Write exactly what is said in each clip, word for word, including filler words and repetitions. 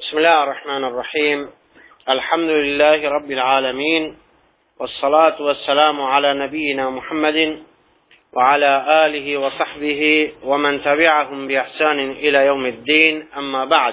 بسم الله الرحمن الرحيم. الحمد لله رب العالمين، والصلاة والسلام على نبينا محمد وعلى آله وصحبه ومن تبعهم بإحسان إلى يوم الدين. أما بعد،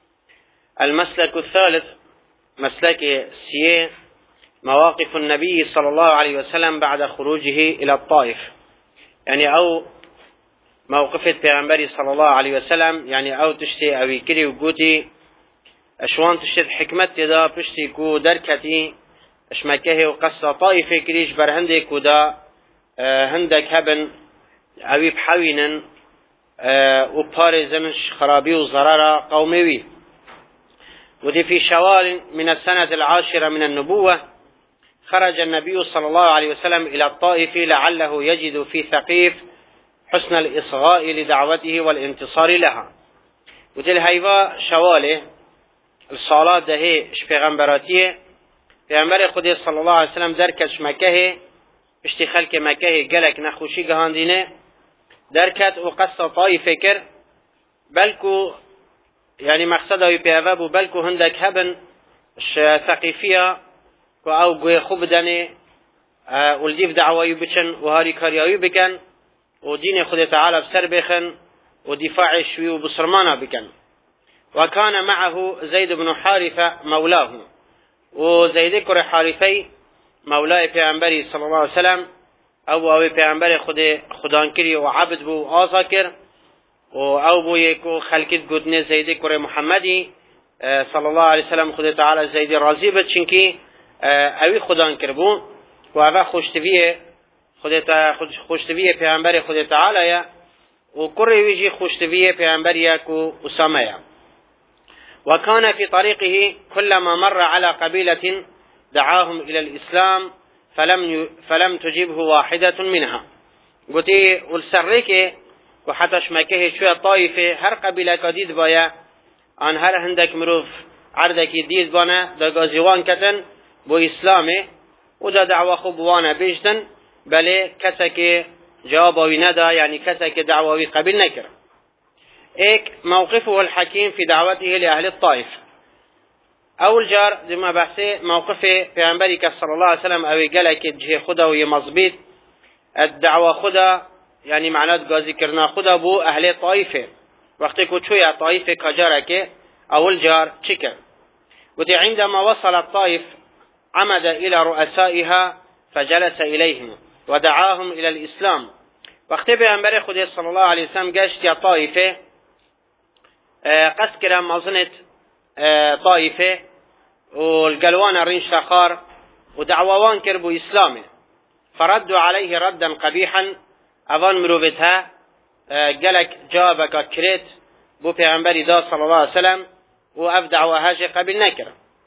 المسلك الثالث مسلك سيه مواقف النبي صلى الله عليه وسلم بعد خروجه إلى الطائف، يعني أو موقفة پیغمبری صلی الله علیه وسلم، يعني او تشتي اوی کری و گوتی اشوان تشتید حکمت دا پشتی کو درکتی اشمکه و قصة طائفه کریش بر هنده کو دا هندک هبن اوی بحوینن و پارزنش خرابی و ضرر قوموی. ودي في شوال من السنة العاشرة من النبوة خرج النبي صلى الله عليه وسلم إلى الطائف لعله يجد في ثقيف حسن الإصغاء لدعوته والانتصار لها. وتل هيوا شواله الصلاة ده پیغمبراتیه پیغمبر خود صلی الله علیه وسلم درکش مکه اشتی خلق مکه گلک نخوشی گهاندینه درکت و قصة طائفه کر، بلکو يعني مقصد اوی پیوه بو بلکو هندک هبن ثقیفیه و او گوی خوب دنه ولدیف دعوایی بچن و هاری کاریایی بکن و دين خد تعالى بسر بخن ودفاع شوي وبصرمانا بكن. وكان معه زيد بن حارثة مولاه، وزيد كر حارثي مولاه پیغمبري صلى الله عليه وسلم او او پیغمبر خود خدانکری و عبد بو آزاکر و او بو یکو خلقت گودنه زيد كر محمدي صلى الله عليه وسلم خد تعالى زيد راضي بد چنکی اوی خدانکر بو و او خوشتویه خودتا خوشتویه پیامبر خود تعالی یا و کره ویجی خوشتویه پیامبر یکو اسامه یا. وكان في طريقه كلما مر على قبيلة دعاهم إلى الإسلام فلم فلم تجبه واحدة منها. قلتي والسرك وحتى شمكه شوية طائفة هر قبيلة كديد بايا عن هر هندك مروف عردك ديد بانا دا غازيوان كتن بو إسلامه ودا دعوة خبوانا بيجدن، بله کسی که جوابی ندا، یعنی کسی که دعوی قبول نکرد. ایک موقفه الحکیم فی دعوته لأهل الطائف. اول جار دم بحثه موقف پیامبری که صلی الله علیه وسلم اوی گله که جه خدا و مضبوط الدعوه خدا، یعنی معنات گازی کرنا خدا بو اهل طائفه. وقتی که چوی طائفه کجاره که اول جار چکر. و عندما وصل الطائف عمد الى رؤسائها فجلس إليهم ودعاهم إلى الإسلام. وقتی پیامبر خدا صلی الله علیه وسلم گشت یا طائفه قصد کرد مازنت طائفه و القلوان رین شخار و دعوان کرد بو اسلامه، فردوا عليه ردا قبيحا اوان مروبتها قلق جابك كريت بو پیامبر دا صلی الله علیه وسلم و اف دعواهاش قبل نکر.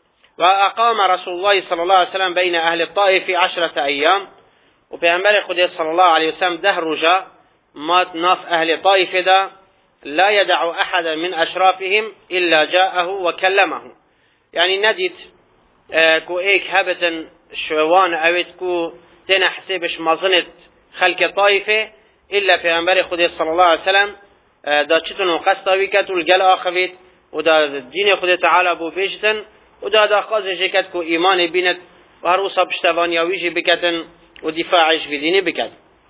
وأقام رسول الله صلى الله عليه وسلم بين أهل الطائف عشرة أيام، وبيعنبر خدي صلى الله عليه وسلم ده رجاء مات ناف أهل طائف ده لا يدع أحدا من أشرافهم إلا جاءه وكلمه. يعني نديت آه كو إيك هبتا شوان أويت كو تنحسبش مظنة خلق طائفة إلا بيعنبر خدي صلى الله عليه وسلم آه دا چتن وقصة ويكت والقل آخفت ودا الدين خدي تعالى بو بيجتن و دادا خازش کد که ایمان بیند و هر اوصا پشتوانیاویش بکتن و دفاعش بدینی بکت.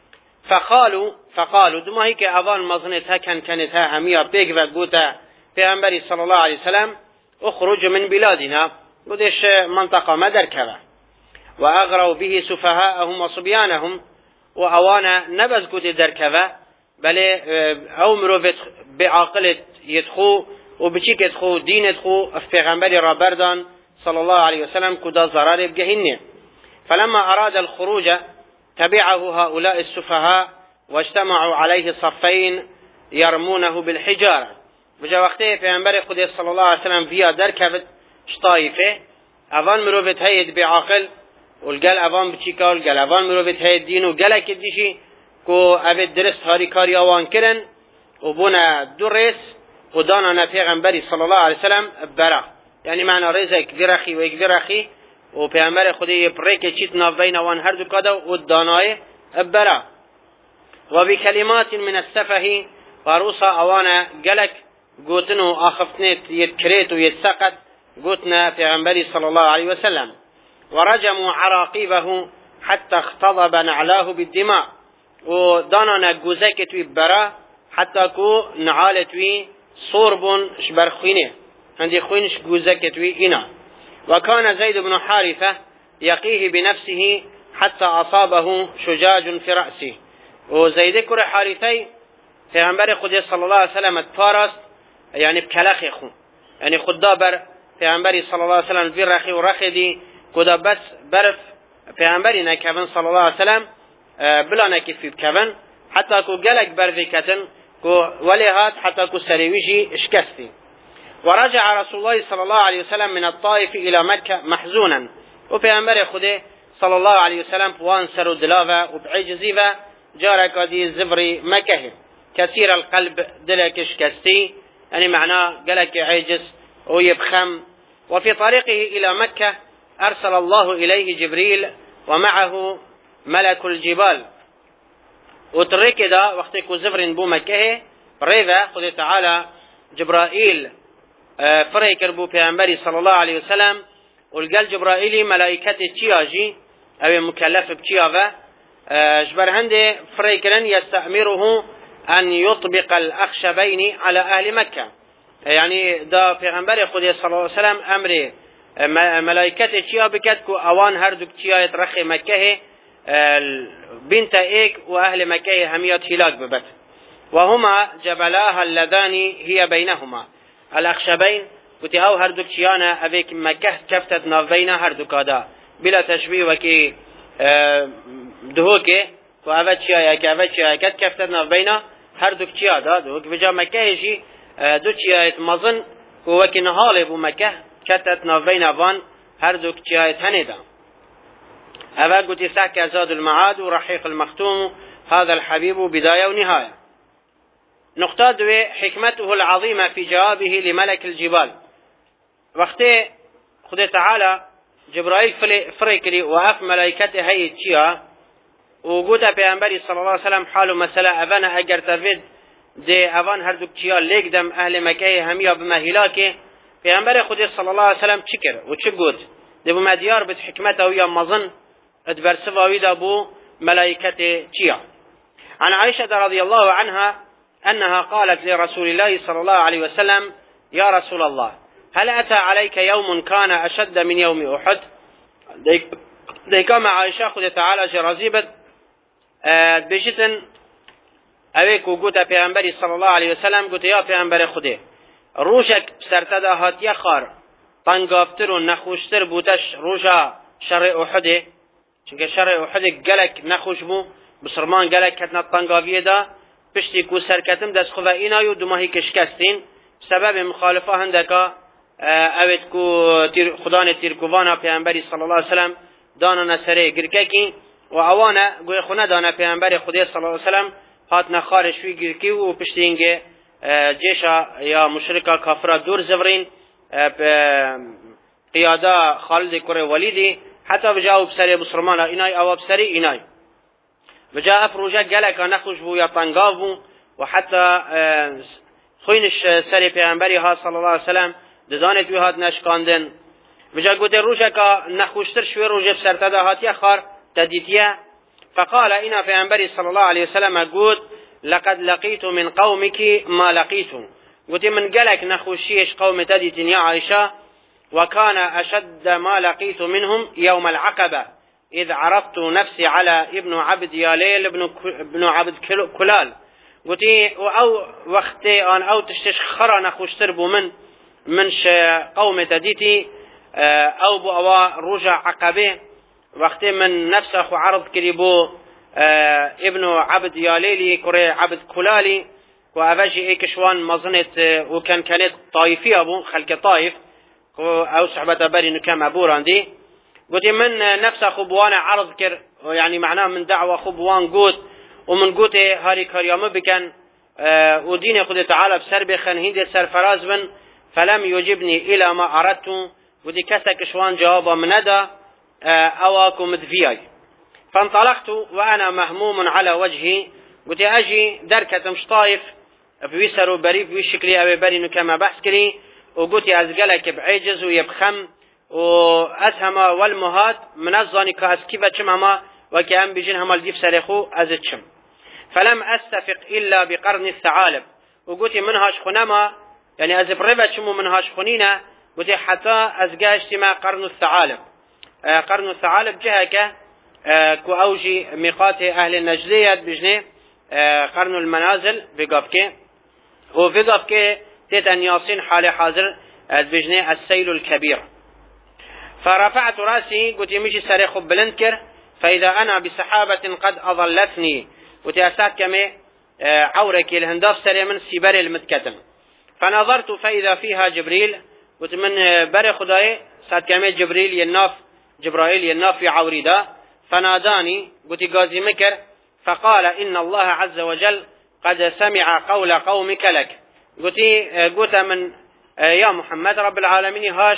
فقالو فقالو دماهی که اوان مظنت ها کن کنت ها همیا بیگ و گوتا پیغمبری صلی الله علیه وسلم اخرج من بلادنا گودش منطقه مدر کوا و اغروا به سفهاءهم و صبیانهم و اوانا نبز گوت در کوا بله او مروفت بعاقلت یدخو و بچی که خو دینت خو پیغمبر را بردان صلی الله علیه وسلم کدا ضرر بگهنه. فلما اراد الخروج تبعه هؤلاء السفهاء واجتمعوا عليه صفين يرمونه بالحجاره. وجا وقتی پیغمبر خدا صلی الله علیه وسلم بیا درکبت طائفه اوان مروت هید بعاقل والقال اوان بچی کال قال اوان مروت هید دین و قال که دیشی کو ابد درست هاری کاری اوان کرن و بنا درس ودانا پیغمبری صلی الله علیه وسلم برا، یعنی معنی رزق درخی و یک درخی و پیغمبر خودی پرک چیت ناف بین وان هر دو کدا و دانای برا. و بکلمات من السفه و روسا اوانا گلک قوتنو آخفتنت يتكريت ويتسقط قوتنا في عنبري صلى الله عليه وسلم. ورجموا عراقيبه حتى اختضب نعلاه بالدماء ودانا نجوزك برا حتى كو نعالت صورب شبرخينه عندي خوينش جوزك إنا. وكان زيد بن حارثة يقيه بنفسه حتى أصابه شجاج في رأسه. وزيد كر حارثي في عنبر خدي صلى الله عليه وسلم التارس يعني بكلاخي خو يعني خدابر في عنبر صلى الله عليه وسلم في رخي ورخدي كدا بس برف في عنبرنا كفن صلى الله عليه وسلم بلا نكف في كفن حتى كو جلك برفي كتن كو وليهات حتى كو سريويجي اشكستي. ورجع رسول الله صلى الله عليه وسلم من الطائف إلى مكة محزونا. وفي عنبر خدي صلى الله عليه وسلم بوان سرو دلافة وبعجزيفة جارك دي زفري مكه كثير القلب دلك اشكستي يعني معناه قالك عاجز ويبخم. وفي طريقه إلى مكة أرسل الله إليه جبريل ومعه ملك الجبال. وترك ده وقتك زفر بو مكه ريذا خذ تعالى جبرائيل فريك ربو بيعنبري صلى الله عليه وسلم. والقال جبرائيلي ملائكة تياجي أو مكلف بتياغا جبر عنده فريكرا يستأمره أن يطبق الأخشبين على أهل مكة. يعني دا پیغمبر خدا صلى الله عليه وسلم أمر ملائكة تيا بكتكو أوان هردوك تيا يترخ مكة بنت إيك وأهل مكة هميات هلاك ببت. وهما جبلاها اللذان هي بينهما الأخشبين كتي أو هردوك تيانا أبيك مكة كفتت نافين هردوك هذا بلا تشبيه وكي دهوكي وأبت تيا يكي أبت تيا يكت كفتت نافين هردوك تيا دا دهوك بجا مكة يجي دو تيا مظن وكي نهالي بو مكة كتت نافين أبان هردوك تيا هندا. أبا قلت ساك زاد المعاد ورحيق المختوم هذا الحبيب بداية ونهاية. نقطة دوي حكمته العظيمة في جوابه لملك الجبال. وقت خد تعالى جبرائيل فريكري وأف ملائكته هي تيا وقوتا بيعنبري صلى الله عليه وسلم حاله مسألة أبانا أجر تفيد دي أبان هردوك تيا ليك دم أهل مكة همية بمهلاكه بيعنبري خد صلى الله عليه وسلم تشكر وتشقود دي بمديار بحكمته ويا مظن ادبرسفا ويدا بو ملائكته تيا. عن عائشة رضي الله عنها أنها قالت لرسول الله صلى الله عليه وسلم يا رسول الله هل أتى عليك يوم كان أشد من يوم أحد؟ دي كما عائشة خذ تعالى جرازيبت بجتن أبيك وقوتا في أنبري صلى الله عليه وسلم قلت يا في أنبري خذي روشك بسرتدا هات يخار طنقافتر ونخوشتر بوتش روشا شر أحده چونکه شر أحد قلق نخوش بو بسرمان قلق كتنا طنقافيه دا پشتی کو سرکتم دست خواه اینایو دو ماهی کشکستین سبب مخالفه هندکا اوید کو تیر خدان تیرکوانا پیامبری صلی الله علیه وسلم دانا نسره گرککی و اوانا گوی خونه دانا پیامبری خدا صلی الله علیه وسلم هات نخارش وی گرکی و پشتی اینگه جیشا یا مشرکا کافرا دور زورین قیاده خالد کره ولیدی حتی بجاو بسری بسرمان اینای او بسری اینای وجاء فروجا قالك نخرج بو يا طنقاف وحتى خوينش سري پیغمبري ها صلى الله عليه وسلم دزانت وي هات نشكاندن وجا قلت روجا نخوشتر شوي روجا سرتدا هات يخار تديتيا فقال إنا پیغمبري صلى الله عليه وسلم قلت لقد لقيت من قومك ما لقيت قلت من قالك نخوشيش قوم تديتين يا عائشة وكان أشد ما لقيت منهم يوم العقبة إذ عرضت نفسي على ابن عبد ياليل ابن ابن عبد كلال قلت أو وقتي أن أو تشتش خرا نخوشتر بو من منش قوم تديتي أو بو أوا رجع عقبه وقتي من نفس أخو عرض كريبو ابن عبد ياليلي كري عبد كلالي وأفاجي إيكشوان مظنة وكان كانت طائفية أبو خلق طائف أو صحبة باري نكام أبو راندي قلت من نفس خبوان عرض كر يعني معناه من دعوة خبوان قوت ومن قوت هاري كريامه بكن آه ودين خد تعالى بسر بخن هند سر فراز من فلم يجبني إلى ما أردت ودي كسك شوان جوابا من هذا آه أواكم مدفياي فانطلقت وأنا مهموم على وجهي قلت أجي دركة مش طايف بوی سرو بری بوی شکلی او برینو کما بحث کری و گوتی از گلک بعجز و یبخم و از هما والمهات من الظانی که از کی بچم هما و که هم بیجین هما الدیف سرخو از چم فلم استفق الا بقرن الثعالب و گوتی منهاش خونما يعني از بري بچم و منهاش خونینا گوتی حتی از گاشتی ما قرن الثعالب قرن الثعالب جهه که كو اوجي ميقات اهل النجدية بجنه قرن المنازل بقابكي هو بقابكي تيتن ياسين حال حاضر بجنه السيل الكبير فرفعت راسي قلت يمشي سريخ بلنكر فإذا أنا بسحابة قد أظلتني قلت أسات كمي عورك الهنداف سري من سيبري المتكتم فنظرت فإذا فيها جبريل قلت من بري خداي سات كمي جبريل يناف جبرائيل يناف في عوري فناداني قلت قازي مكر فقال إن الله عز وجل قد سمع قول قومك لك قلت قلت من يا محمد رب العالمين هاش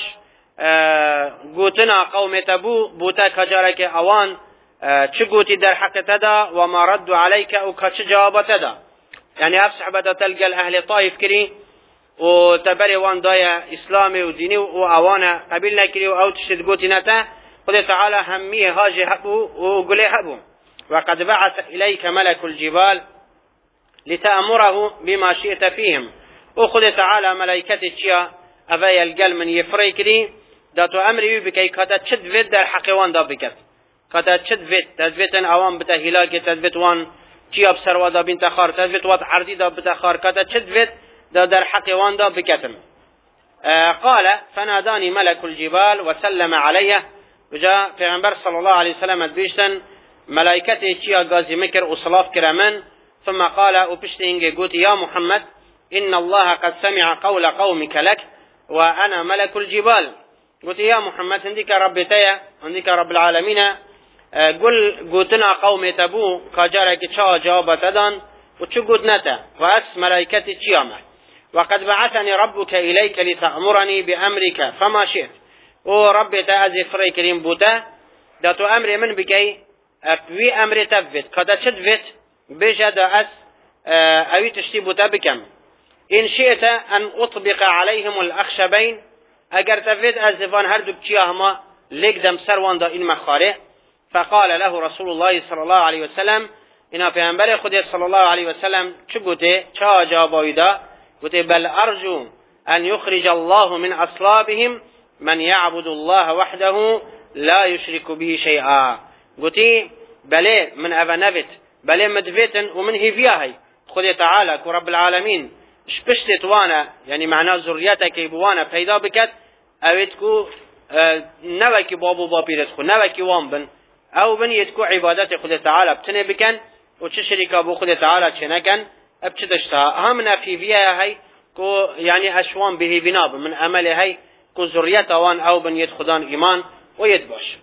قلتنا قوم تبو بوتا كجارك اوان چه قلتي در حق تدا وما رد عليك او كچ جواب تدا يعني افسح بدا تلقى اهل طائف كري وتبري وان دايا اسلامي وديني واوانا قبيلنا كري او تشد قلتي نتا قل تعالى همي هاجي هبو وقلي هبو وقد بعث إليك ملك الجبال لتأمره بما شئت فيهم وخذ تعالى ملائكة الشيا أفايا القل من يفريكري داتو أمري بكي كاتا تشد فيد در حقوان دا بكت كاتا تشد فيد تثبتن اوان بتا هلاك تثبت وان شيا بسروا دا بنت خار تثبت وات عرضي دا بتا خار كاتا تشد فيد دا در حقوان دا بكتم آه قال فناداني ملك الجبال وسلم عليه وجاء پیغمبر صلى الله عليه وسلم بيشتن ملائكته چيا غازي مكر وصلاف كرامن ثم قال وبشتينجي قلت يا محمد إن الله قد سمع قول قومك لك وأنا ملك الجبال قلت يا محمد عندك رب تيا عندك رب العالمين قل قلتنا قوم تبو كجارك شا جواب تدان وشو قلت نتا وأس ملائكتي چيامه وقد بعثني ربك إليك لتأمرني بأمرك فما شئت ورب تأذي فري كريم بوتا داتو أمر من بكي أبوي أمر تفت كدا تشدفت بجد أس أوي تشتي بوتا بكم إن شئت أن أطبق عليهم الأخشبين أجر تفت أزفان هردو بشياهما لك دم سروان دا إن مخاره فقال له رسول الله صلى الله عليه وسلم إنا في أنبال خدي صلى الله عليه وسلم شو قلت شا جابوا دا قلت بل أرجو أن يخرج الله من أصلابهم من يعبد الله وحده لا يشرك به شيئا قلت بلي من أفنفت بلي مدفتن ومن هفياهي خذ تعالى كرب العالمين شبشتت وانا يعني معناه ذريتك بوانا پیدا بكت اويتكو اه نوكي بابو بابيرتكو نوكي وان بن او بن يتكو عبادت خذ تعالى بتنه بكن وتشرك ابو خذ تعالى چنكن ابتدشتا هم في فيها كو يعني اشوان به بناب من امل هي كو ذريته وان او بن يدخدان ايمان ويدباش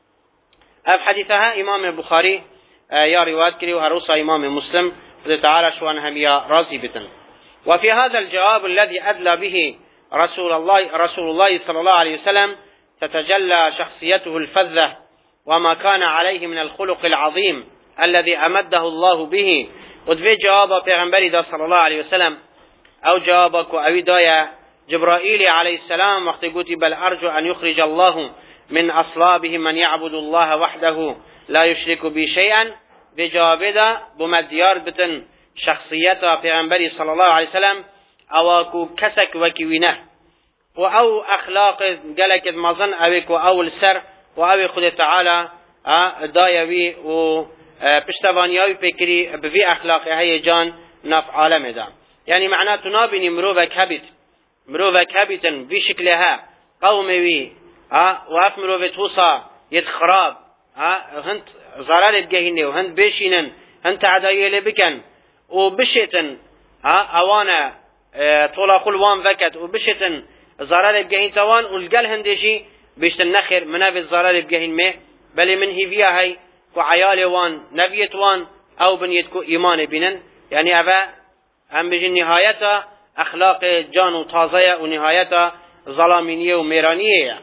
اف حديثها امام البخاري اه يا روايات كري وهروسا امام مسلم خذ تعالى شوان هم يا راضي بتن. وفي هذا الجواب الذي أدلى به رسول الله رسول الله صلى الله عليه وسلم تتجلى شخصيته الفذة وما كان عليه من الخلق العظيم الذي أمده الله به. ودفي جواب پیغمبر دا صلى الله عليه وسلم أو جوابك أو دايا جبرائيل عليه السلام وقت قلت بل أرجو أن يخرج الله من أصلابهم من يعبد الله وحده لا يشرك به شيئا. بجواب دا بمديار بتن شخصيته پیغمبر صلى الله عليه وسلم او کو کسک وکوینه و او اخلاق گلک مزن او کو اول سر و او خود تعالی دایوی و پشتوانیاوی پکری بوی اخلاق های جان نف عالم ده يعني معناه تنابني مروفك هبت مروفك هبتن بشكلها قومي ها واف مروفت وصا يتخراب ها هنت ضرر بجهنه وهند بيشينن هنت عدايله بكن وبشتن ها اوانا اه طولا كل وان فكت وبشتن ضرر بجهين توان والقل هندشي بيشتن نخر منافي الضرر بجهين مه بل من هيفيا هاي وعيال وان نبيت وان او بنيتكو ايمان بينن يعني ابا هم بيجي نهايته اخلاق جان وطازيه ونهايته ظلامينيه وميرانيه.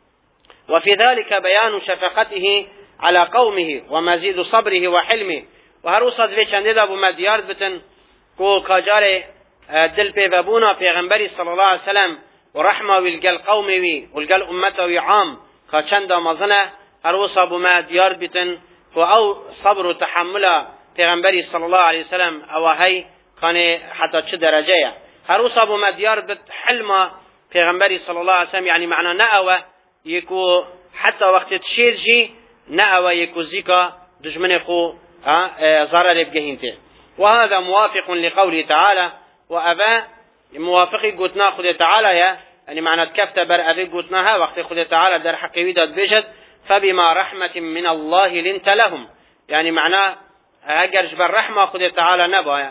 وفي ذلك بيان شفقته على قومه ومزيد صبره وحلمه. و هر وصد وی چنده دا بو مدیار بتن کو کاجار دل بيبابونا پیغمبری صلی الله علیه وسلم و رحمه والقل قومي وي والقل امته عام خاچند مزنه هر وصاب ما ديار بتن و او صبر و تحمل پیغمبری صلی الله علیه وسلم او هی خانه حتی چه درجه هر وصاب ما ديار بت حلم پیغمبری صلی الله علیه وسلم يعني معنى نأوه يكو حتى وقت تشير جي نأوه يكو زيكا دجمن خو ضرر بجهنته. وهذا موافق لقوله تعالى وأبا موافقي قلتنا خذ تعالى يا يعني معنى كفت بر أبي قلتناها وقت خذ تعالى در حقيقي داد بيجد فبما رحمة من الله لنت لهم يعني معناه أجر جبر رحمة خذ تعالى نبا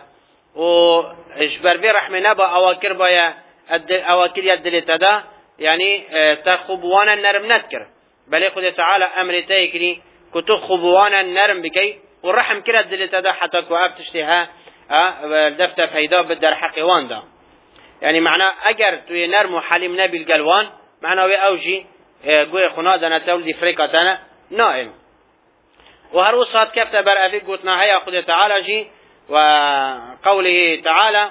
وجبر بي رحمة نبا أواكر بايا أواكر يدل تدا يعني تخبوانا نرم نذكر بل خذ تعالى أمر تيكري كتخبوانا نرم بكي والرحم كلا دل تدا حتى كواب تشتها دفت فيدا بدر حقوان دا يعني معناه اگر توی نرم و حلیم نبی القلوان معناه وی اوجی گوی خنا دانا تولدی فريقتنا نائم وهر وصات كفت بر افي قلتنا هيا خذ تعالى جي وقوله تعالى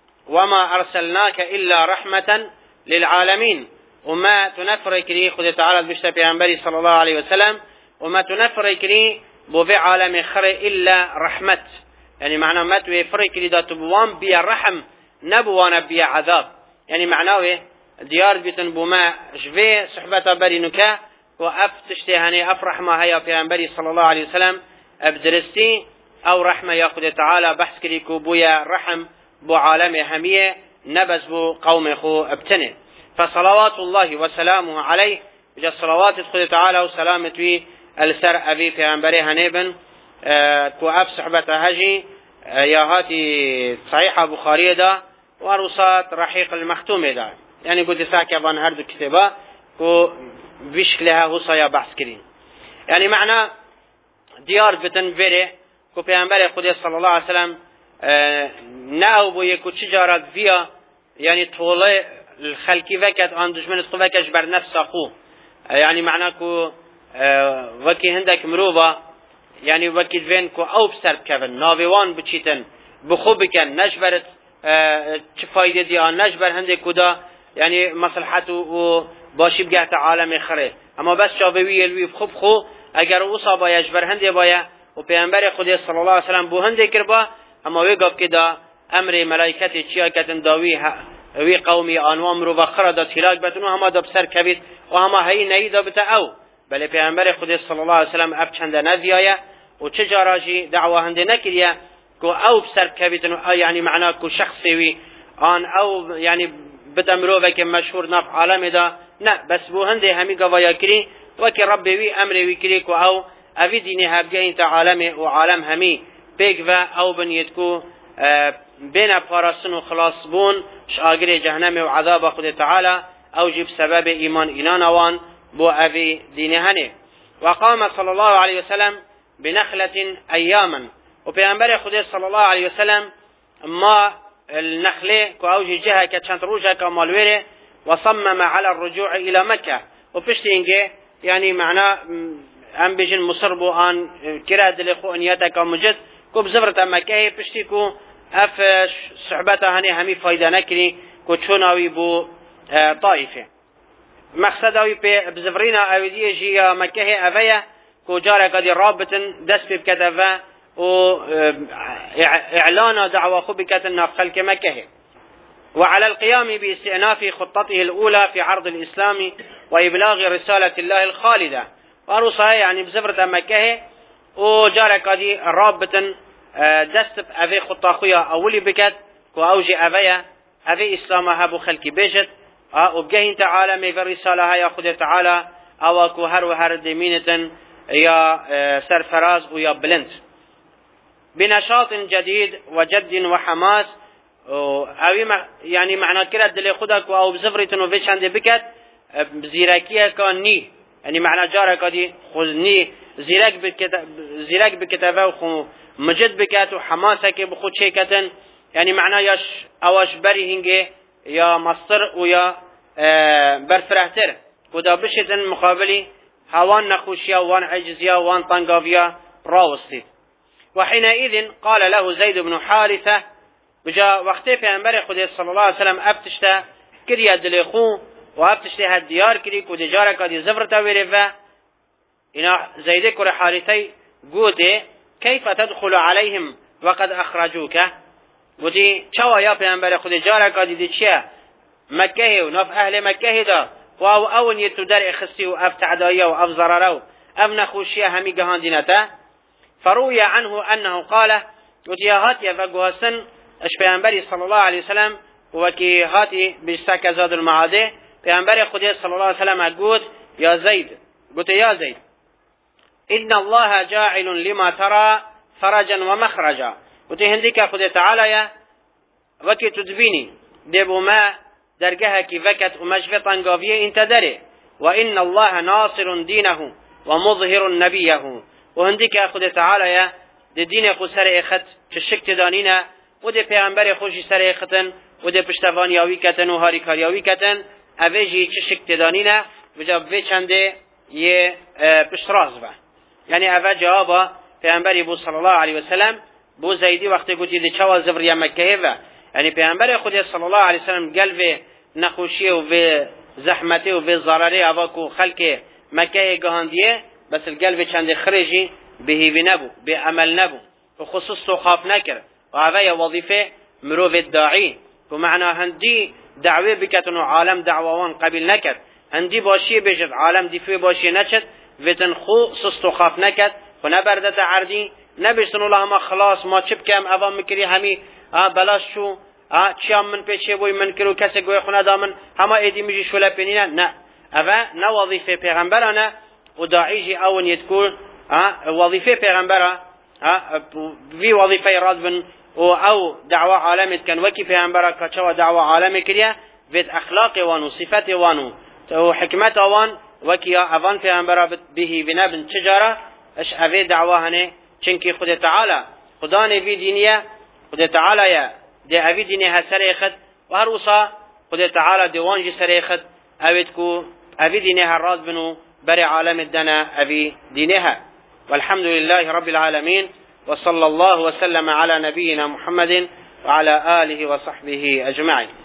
وما ارسلناك الا رحمة للعالمين وما تنفرك لي خذ تعالى بشتا پیغمبری صلى الله عليه وسلم وما تنفرك لي بو في عالم خر الا رحمة يعني معناه ما توي فرق لي دات بوان بيا رحم نبوان بيا عذاب يعني معناه ديار بيتن بما جفي صحبة برينك وأفتشتي هني أفرح ما هيا في أنبري صلى الله عليه وسلم أبدرستي أو رحمة يأخذ تعالى بحث كريكو بويا رحم بو عالم همية نبز بو قوم خو ابتنه فصلوات الله وسلامه عليه جاء صلوات خذ تعالى وسلامة في السر أبي في أنبري هنيبن أه كو أف صحبة هجي أه يا هاتي صحيحة بخارية دا ورصات رحيق المختومة دا يعني قلت ساكي بان هردو كتابة كو بشكلها هصايا بحث كرين يعني معنى ديار بتن فيري كو پیغمبر خدا صلى الله عليه وسلم أه ناو بو يكو تجارة فيها يعني طولي الخلقي وكت عن دجمن استوكش بر نفس أخوه أه يعني معنى كو أه وكي هندك مروبة يعني وكي فين كو او بسر بكفن ناويوان بچيتن بخو بكن نجبرت أه چه فايدة دي آن نجبر هندك كدا يعني مصلحته و باشی بگه تا عالم خره اما بس شابوی الوی خوب خو اگر اوصا با یجبر هنده بایا و پیامبر خدا صلی الله علیه و سلم بو هنده کربا اما وی گفت که دا امر ملائکت چیا کتن داوی وی قومی آنوام رو و خرا دا تلاک بتنو اما دا بسر کبید و اما هی نهی دا بتا او بله پیامبر خدا صلی الله علیه و سلم اب چنده ندیایا و چه جاراجی دعوه هنده نکریه کو او بسر کبیدنو یعنی معنا کو شخصی وی آن او یعنی بدمرو و که مشهور ناف عالم دا نه بس بو هنده همی قوایا کری وكي ربي وي امري وي كريكو او افي ديني هابجا انت عالمي وعالم همي بيقفا او بنيتكو بين بارسن وخلاص بون شاقري جهنم وعذاب خد تعالى او جيب سبب ايمان انانوان بو افي ديني هني وقام صلى الله عليه وسلم بنخلة اياما وبينبري خد صلى الله عليه وسلم ما النخلة كو اوجي جهة كتشانت روجها كمالويري وصمم على الرجوع الى مكة وبشتينجي يعني معناه ام بيجن مصربو ان كراد لخو انيتك مجد كو بزفرت مكه بشتيكو اف صحبتها هني همي فايده نكري كو چوناوي بو طائفه مقصداوي بزفرينا اوديه جي مكه افيا كو جاره قد رابطن دس بكتفا و اعلان دعوه خو بكتن خلق مكه وعلى القيام باستئناف خطته الأولى في عرض الإسلام وإبلاغ رسالة الله الخالدة وأرسها يعني بزفرة مكة وجارك هذه رابطا دست أفي خطاخية أولي بكت وأوجي أفيا أفي إسلامها بخلق بيجت وبجهن تعالى ميفر رسالها يا خد تعالى أو كهر وهر دمينة يا سرفراز ويا بلند بنشاط جديد وجد وحماس اوی يعني معنى كده دل خودك او بزفرتن و بچنده بكت بزيركيه كان ني يعني معنى جارك دي خذني زيرك بكت زيرك بكتابه خو مجد بكت وحماسك بخود شيكتن يعني معنى ياش اواش بري هنگه يا مصر ويا برفرهتر كدا بشتن مقابلي هوان نخوشيا وان عجزيا وان طنقافيا راوستي وحينئذ قال له زيد بن حارثة بجا وقتی پیامبر خدا صلی الله علیه و سلم ابتشته کریه دل خو و ابتشته هد دیار کری که دجاره کدی زفر تاویره و اینا زیده کره حارثی گوته کیف تدخل علیهم وقد اخرجوک گوتی چوا یا پیامبر خدا جاره کدی دی چیه مکه و ناف اهل مکه دا و او اون یتو در اخستی و اف تعدایه و اف ضرره و اف نخوشیه همی گهاندینته فروی عنه انه قاله گوتی هاتی و گوهستن اش پیامبری صلی الله علیه وسلم وکی هاتی بیشتک زاد المعاده پیامبر خدا صلی الله علیه وسلم گوت یا زید گوت یا زید ان الله جاعل لما ترى فرجا ومخرجا گوت هندی که خدا تعالی وکی تدبینی دبو ما درگه کی وکت و مجفطا گاویه انت داره و ان الله ناصر دینه و مظهر نبیه و هندی که خدا تعالی د دین خو سره اخت چې شک دانینه و د پیغمبر خوشی سره اختن و د پشتوانیاوی کتن و هاریکاریاوی کتن اویجی چې شک دانینه وجاب وی چنده یه پشتراز با یعنی اوه جوابا پیغمبری بو صلی الله علیه وسلم بو زیدی وقتی گوتی د چوا زبری مکه و یعنی پیغمبر خدا صلی الله علیه وسلم قلب نخوشی و زحمتی و ضرری اوا کو خلق مکه گهاندیه بس القلب چند خرجی بهیوی نبو به عمل نبو و خصوص تو خاف نکر و اوه وظیفه مروف الداعی و معنا هندی دعوه بکتن و عالم دعوان قبیل نکد هندی باشی بجد عالم دیفوی باشی نچد ویتن خو سست و خاف نکد و نبردت عردی نبیستن الله ما خلاص ما چپ کم اوام مکری همی بلاش شو چیام من پیچه بوی من کرو کسی گوی خونه دامن همه ایدی میجی شوله پینینه نه اوه نه وظیفه پیغمبرانه و داعیجی اون یدکول وظیفه پیغمبره وی وظیفه راز بن و او دعوه عالمت کن وکی پیغمبره کچوا دعوه عالم کریه وید اخلاق وانو صفت وانو و حکمت وان وکی اوان پیغمبره بهی بنبن چجاره اش اوی دعوه هنه چنکی خود تعالی خدا نوی دینیه خود تعالی ده اوی دینیه سر اخد و هر وصا خود تعالی دیوانجی سر اخد اوید کو اوی دینیه راز بنو بر عالم الدنا أبي دينها والحمد لله رب العالمين وصلى الله وسلم على نبينا محمد وعلى آله وصحبه أجمعين.